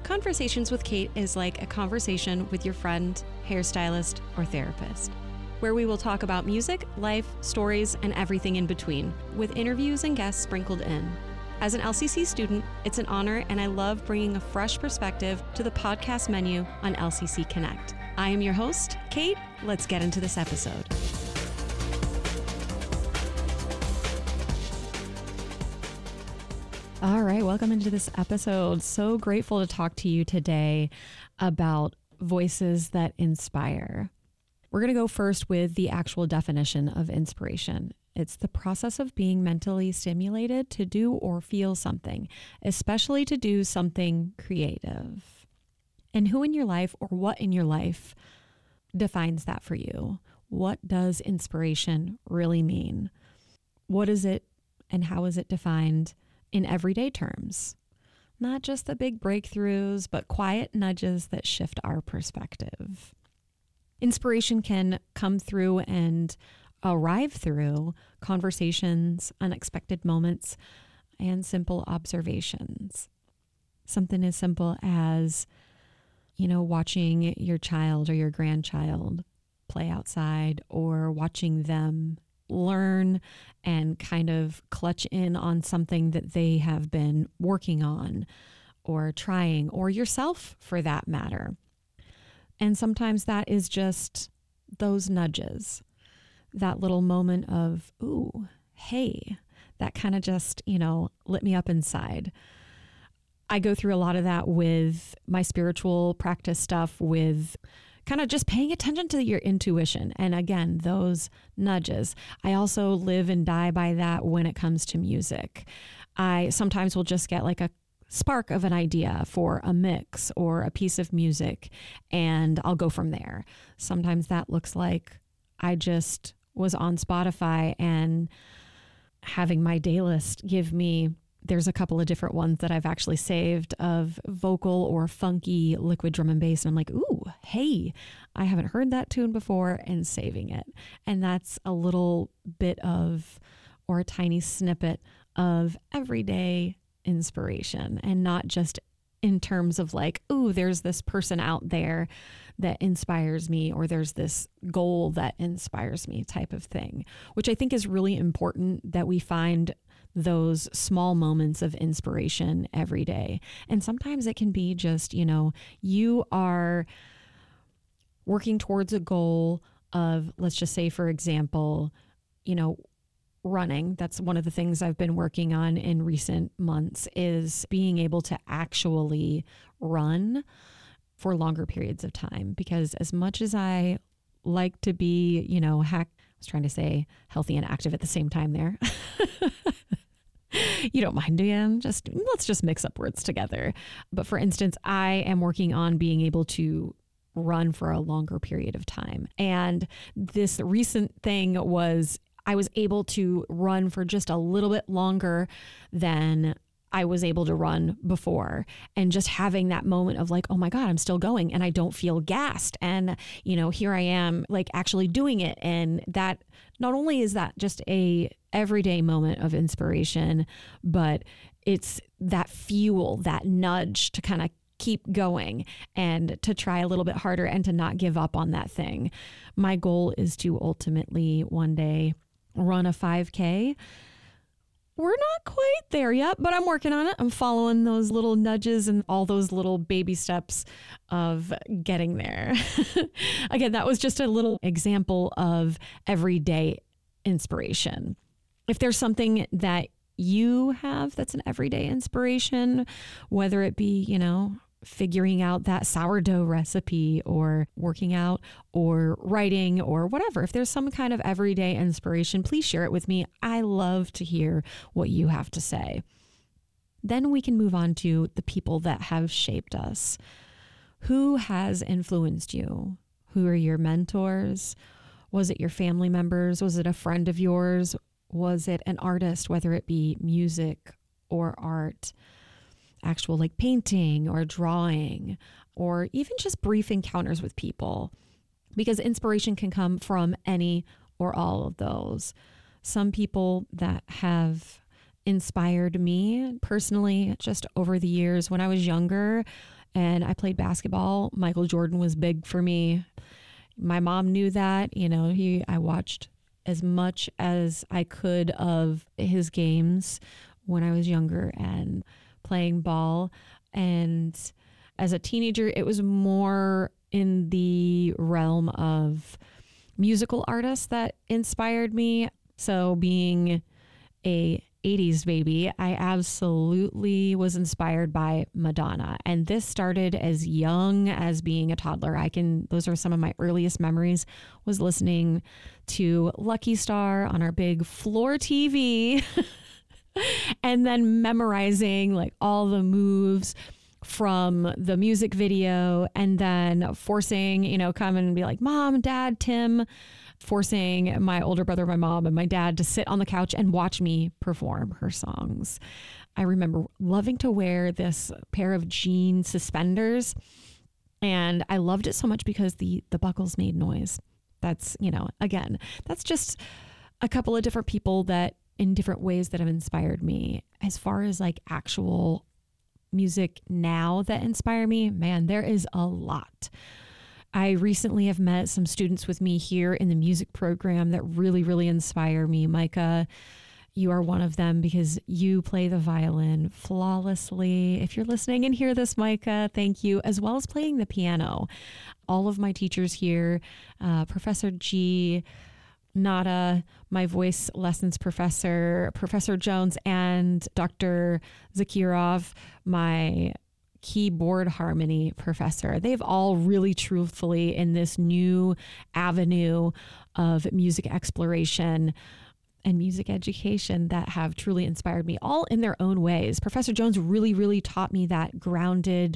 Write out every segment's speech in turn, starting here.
Conversations with Kate is like a conversation with your friend, hairstylist, or therapist, where we will talk about music, life, stories, and everything in between, with interviews and guests sprinkled in. As an LCC student, it's an honor, and I love bringing a fresh perspective to the podcast menu on LCC Connect. I am your host, Kate. Let's get into this episode. All right, welcome into this episode. So grateful to talk to you today about voices that inspire. We're going to go first with the actual definition of inspiration. It's the process of being mentally stimulated to do or feel something, especially to do something creative. And who in your life or what in your life defines that for you? What does inspiration really mean? What is it and how is it defined in everyday terms? Not just the big breakthroughs, but quiet nudges that shift our perspective. Inspiration can come through and arrive through conversations, unexpected moments, and simple observations. Something as simple as, watching your child or your grandchild play outside, or watching them learn and kind of clutch in on something that they have been working on or trying, or yourself for that matter. And sometimes that is just those nudges, that little moment of, ooh, hey, that kind of just, lit me up inside. I go through a lot of that with my spiritual practice stuff, with kind of just paying attention to your intuition. And again, those nudges. I also live and die by that when it comes to music. I sometimes will just get like a spark of an idea for a mix or a piece of music, and I'll go from there. Sometimes that looks like I just was on Spotify and having my day list give me, there's a couple of different ones that I've actually saved of vocal or funky liquid drum and bass. And I'm like, ooh, hey, I haven't heard that tune before, and saving it. And that's a little bit of, or a tiny snippet of everyday inspiration, and not just in terms of like, ooh, there's this person out there that inspires me, or there's this goal that inspires me type of thing, which I think is really important, that we find those small moments of inspiration every day. And sometimes it can be just, you are working towards a goal of, let's just say, for example, running. That's one of the things I've been working on in recent months, is being able to actually run for longer periods of time. Because as much as I like to be, I was trying to say healthy and active at the same time there. You don't mind, do you? Let's just mix up words together. But for instance, I am working on being able to run for a longer period of time. And this recent thing was, I was able to run for just a little bit longer than I was able to run before. And just having that moment of like, oh my God, I'm still going and I don't feel gassed. And, here I am like actually doing it. And that, not only is that just a everyday moment of inspiration, but it's that fuel, that nudge to kind of keep going and to try a little bit harder and to not give up on that thing. My goal is to ultimately one day run a 5K. We're not quite there yet, but I'm working on it. I'm following those little nudges and all those little baby steps of getting there. Again, that was just a little example of everyday inspiration. If there's something that you have that's an everyday inspiration, whether it be, figuring out that sourdough recipe, or working out, or writing, or whatever. If there's some kind of everyday inspiration, please share it with me. I love to hear what you have to say. Then we can move on to the people that have shaped us. Who has influenced you? Who are your mentors? Was it your family members? Was it a friend of yours? Was it an artist, whether it be music or art? Actual like painting or drawing, or even just brief encounters with people, because inspiration can come from any or all of those. Some people that have inspired me personally just over the years, when I was younger, and I played basketball. Michael Jordan was big for me. My mom knew that, I watched as much as I could of his games when I was younger and playing ball. And as a teenager, it was more in the realm of musical artists that inspired me. So being a 80s baby, I absolutely was inspired by Madonna. And this started as young as being a toddler. Those are some of my earliest memories, was listening to Lucky Star on our big floor TV and then memorizing like all the moves from the music video, and then forcing, come and be like, Mom, Dad, Tim, forcing my older brother, my mom, and my dad to sit on the couch and watch me perform her songs. I remember loving to wear this pair of jean suspenders, and I loved it so much because the buckles made noise. That's, again, that's just a couple of different people that in different ways that have inspired me. As far as like actual music now that inspire me, man, there is a lot. I recently have met some students with me here in the music program that really, really inspire me. Micah, you are one of them because you play the violin flawlessly. If you're listening and hear this, Micah, thank you, as well as playing the piano. All of my teachers here, Professor G, Nada, my voice lessons professor, Professor Jones, and Dr. Zakirov, my keyboard harmony professor. They've all really truthfully in this new avenue of music exploration and music education that have truly inspired me, all in their own ways. Professor Jones really, really taught me that grounded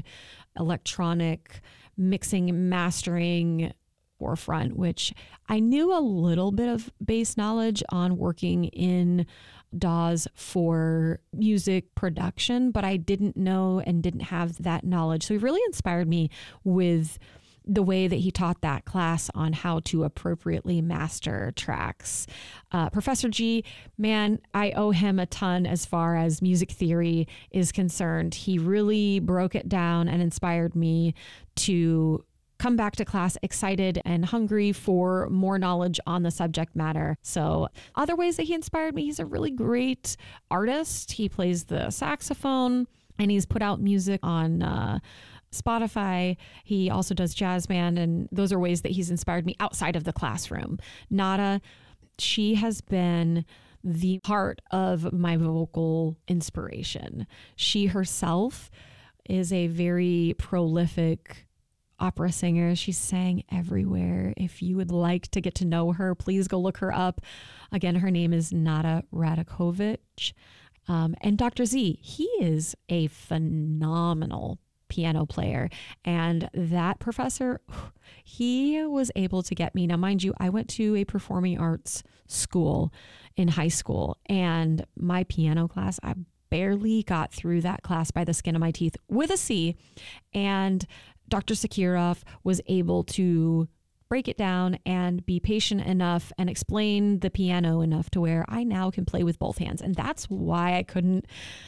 electronic mixing, mastering forefront, which I knew a little bit of base knowledge on working in DAWs for music production, but I didn't know and didn't have that knowledge. So he really inspired me with the way that he taught that class on how to appropriately master tracks. Professor G, man, I owe him a ton as far as music theory is concerned. He really broke it down and inspired me to come back to class excited and hungry for more knowledge on the subject matter. So other ways that he inspired me, he's a really great artist. He plays the saxophone and he's put out music on Spotify. He also does jazz band, and those are ways that he's inspired me outside of the classroom. Nada, she has been the heart of my vocal inspiration. She herself is a very prolific opera singer. She sang everywhere. If you would like to get to know her, please go look her up. Again, her name is Nada Radakovich. And Dr. Z, he is a phenomenal piano player. And that professor, he was able to get me. Now, mind you, I went to a performing arts school in high school, and my piano class, I barely got through that class by the skin of my teeth with a C. And Dr. Zakirov was able to break it down and be patient enough and explain the piano enough to where I now can play with both hands. And that's why I couldn't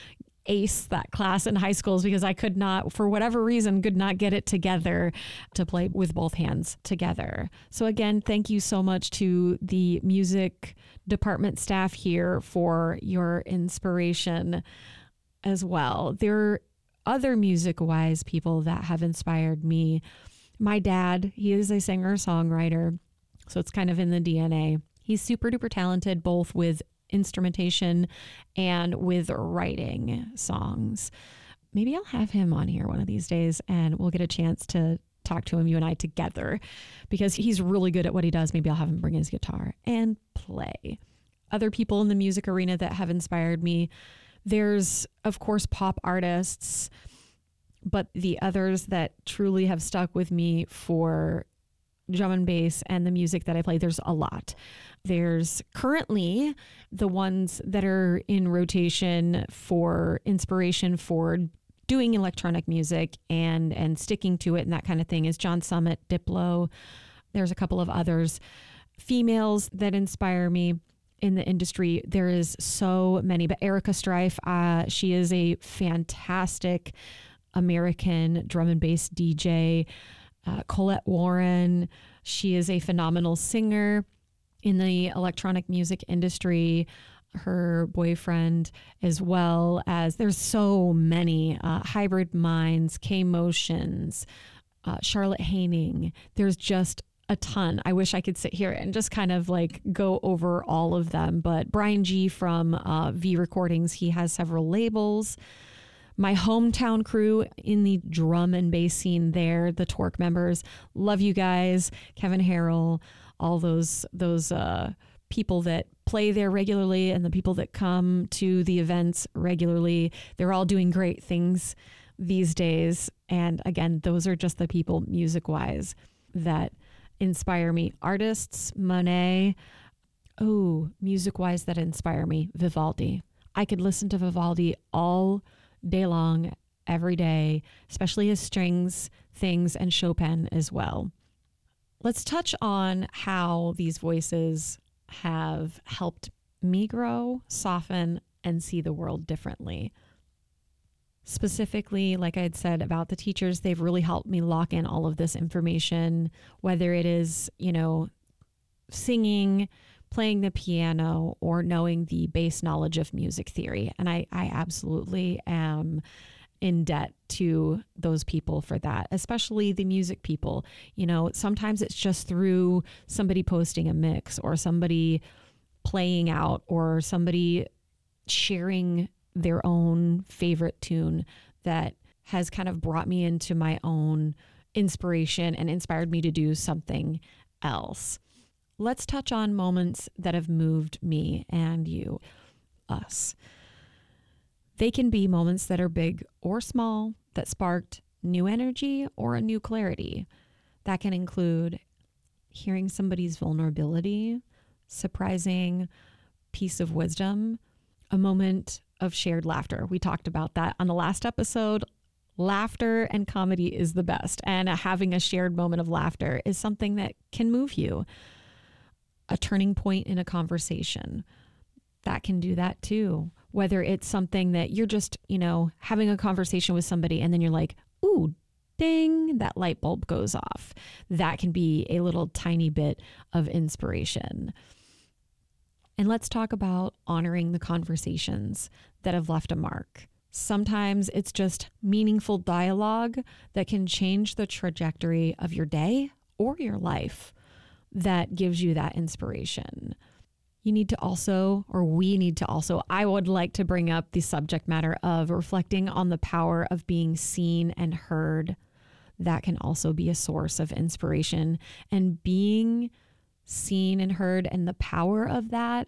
ace that class in high school, is because I could not, for whatever reason, could not get it together to play with both hands together. So again, thank you so much to the music department staff here for your inspiration as well. There are other music-wise people that have inspired me. My dad, he is a singer-songwriter, so it's kind of in the DNA. He's super duper talented, both with instrumentation and with writing songs. Maybe I'll have him on here one of these days and we'll get a chance to talk to him, you and I together, because he's really good at what he does. Maybe I'll have him bring his guitar and play. Other people in the music arena that have inspired me, there's, of course, pop artists, but the others that truly have stuck with me for drum and bass and the music that I play, there's a lot. There's currently the ones that are in rotation for inspiration for doing electronic music and sticking to it and that kind of thing is John Summit, Diplo. There's a couple of others. Females that inspire me in the industry, there is so many, but Erica Strife, she is a fantastic American drum and bass DJ, Colette Warren. She is a phenomenal singer in the electronic music industry. Her boyfriend, as well as there's so many, Hybrid Minds, K Motions, Charlotte Haining. There's just a ton. I wish I could sit here and just kind of like go over all of them. But Brian G from V Recordings, he has several labels. My hometown crew in the drum and bass scene there, the Torque members, love you guys. Kevin Harrell, all those people that play there regularly and the people that come to the events regularly. They're all doing great things these days. And again, those are just the people music-wise that inspire me. Artists, Monet. Oh, music-wise that inspire me. Vivaldi. I could listen to Vivaldi all day long, every day, especially his strings things and Chopin as well. Let's touch on how these voices have helped me grow, soften, and see the world differently. Specifically, like I had said about the teachers, they've really helped me lock in all of this information, whether it is, singing, playing the piano, or knowing the base knowledge of music theory. And I absolutely am in debt to those people for that, especially the music people. Sometimes it's just through somebody posting a mix or somebody playing out or somebody sharing their own favorite tune that has kind of brought me into my own inspiration and inspired me to do something else. Let's touch on moments that have moved me and you, us. They can be moments that are big or small that sparked new energy or a new clarity. That can include hearing somebody's vulnerability, surprising piece of wisdom, a moment of shared laughter. We talked about that on the last episode. Laughter and comedy is the best, and having a shared moment of laughter is something that can move you. A turning point in a conversation, that can do that too. Whether it's something that you're just, having a conversation with somebody and then you're like, ooh, ding, that light bulb goes off. That can be a little tiny bit of inspiration. And let's talk about honoring the conversations that have left a mark. Sometimes it's just meaningful dialogue that can change the trajectory of your day or your life that gives you that inspiration. We need to also, I would like to bring up the subject matter of reflecting on the power of being seen and heard. That can also be a source of inspiration, and being seen and heard and the power of that,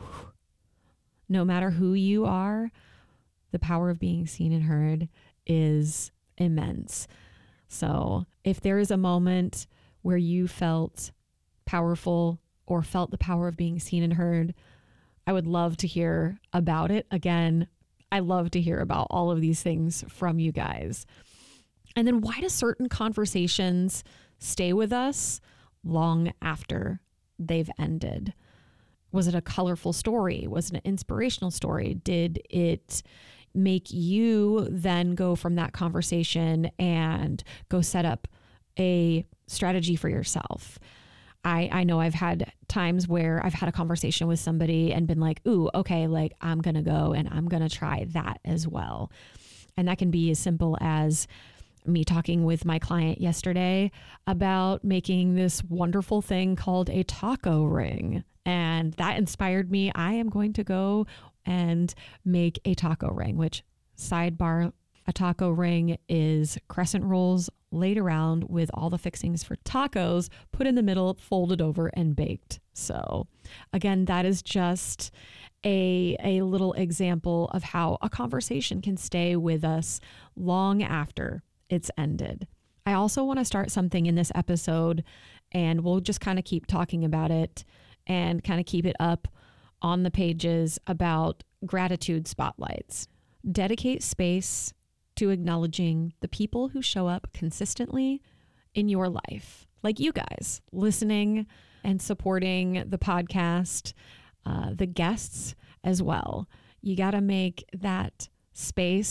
no matter who you are, the power of being seen and heard is immense. So if there is a moment where you felt powerful or felt the power of being seen and heard, I would love to hear about it. Again, I love to hear about all of these things from you guys. And then why do certain conversations stay with us long after they've ended? Was it a colorful story? Was it an inspirational story? Did it make you then go from that conversation and go set up a strategy for yourself? I know I've had times where I've had a conversation with somebody and been like, ooh, okay, like I'm going to go and I'm going to try that as well. And that can be as simple as me talking with my client yesterday about making this wonderful thing called a taco ring. And that inspired me. I am going to go and make a taco ring, which, sidebar, a taco ring is crescent rolls laid around with all the fixings for tacos, put in the middle, folded over, and baked. So again, that is just a little example of how a conversation can stay with us long after it's ended. I also want to start something in this episode, and we'll just kind of keep talking about it and kind of keep it up on the pages about gratitude spotlights. Dedicate space to acknowledging the people who show up consistently in your life, like you guys listening and supporting the podcast, the guests as well. You got to make that space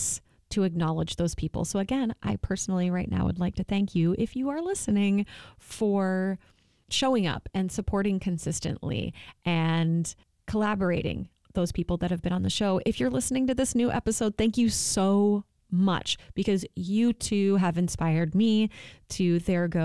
to acknowledge those people. So again, I personally right now would like to thank you, if you are listening, for showing up and supporting consistently and collaborating those people that have been on the show. If you're listening to this new episode, thank you so much, because you too have inspired me to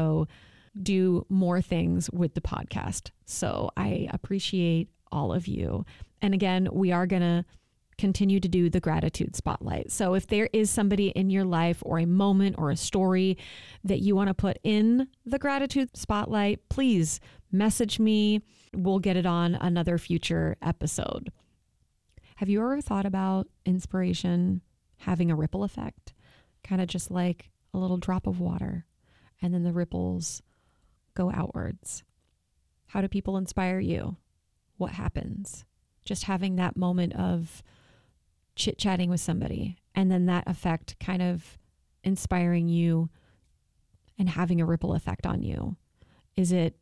do more things with the podcast. So I appreciate all of you. And again, we are going to continue to do the gratitude spotlight. So if there is somebody in your life or a moment or a story that you want to put in the gratitude spotlight, please message me. We'll get it on another future episode. Have you ever thought about inspiration having a ripple effect? Kind of just like a little drop of water, and then the ripples go outwards. How do people inspire you? What happens? Just having that moment of chit-chatting with somebody, and then that effect kind of inspiring you and having a ripple effect on you. Is it,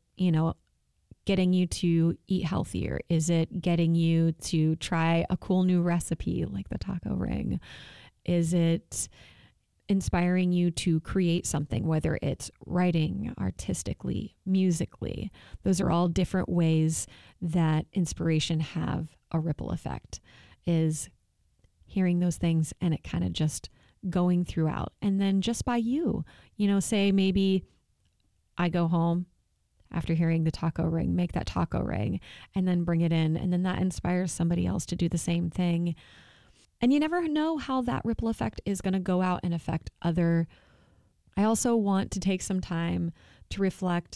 getting you to eat healthier? Is it getting you to try a cool new recipe like the taco ring? Is it inspiring you to create something, whether it's writing, artistically, musically? Those are all different ways that inspiration have a ripple effect, is hearing those things and it kind of just going throughout. And then just by you, say maybe I go home after hearing the taco ring, make that taco ring, and then bring it in. And then that inspires somebody else to do the same thing. And you never know how that ripple effect is going to go out and affect other. I also want to take some time to reflect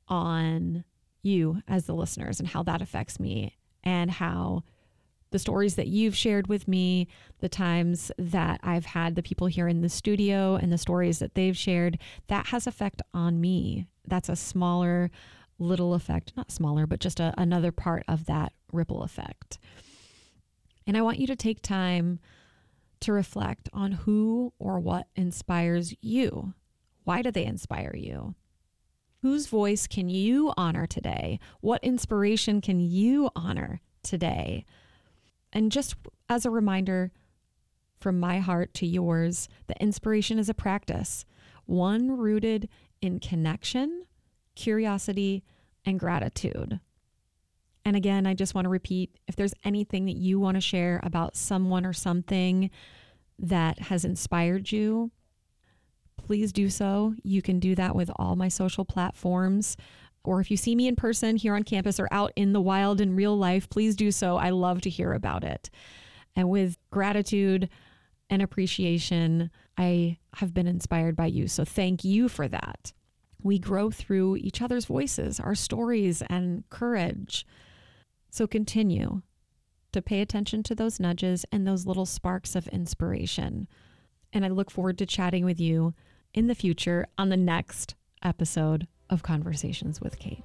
on you as the listeners and how that affects me, and how the stories that you've shared with me, the times that I've had the people here in the studio and the stories that they've shared, that has effect on me. That's a smaller little effect, not smaller, but just another part of that ripple effect. And I want you to take time to reflect on who or what inspires you. Why do they inspire you? Whose voice can you honor today? What inspiration can you honor today? And just as a reminder, from my heart to yours, that inspiration is a practice, one rooted in connection, curiosity, and gratitude. And again, I just want to repeat, if there's anything that you want to share about someone or something that has inspired you, please do so. You can do that with all my social platforms. Or if you see me in person here on campus or out in the wild in real life, please do so. I love to hear about it. And with gratitude and appreciation, I have been inspired by you. So thank you for that. We grow through each other's voices, our stories, and courage. So continue to pay attention to those nudges and those little sparks of inspiration. And I look forward to chatting with you in the future on the next episode of Conversations with Kate.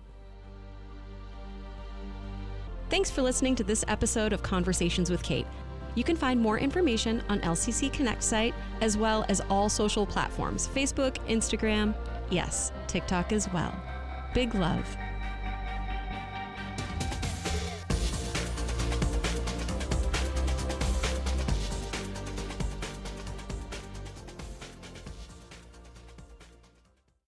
Thanks for listening to this episode of Conversations with Kate. You can find more information on LCC Connect site, as well as all social platforms, Facebook, Instagram, yes, TikTok as well. Big love.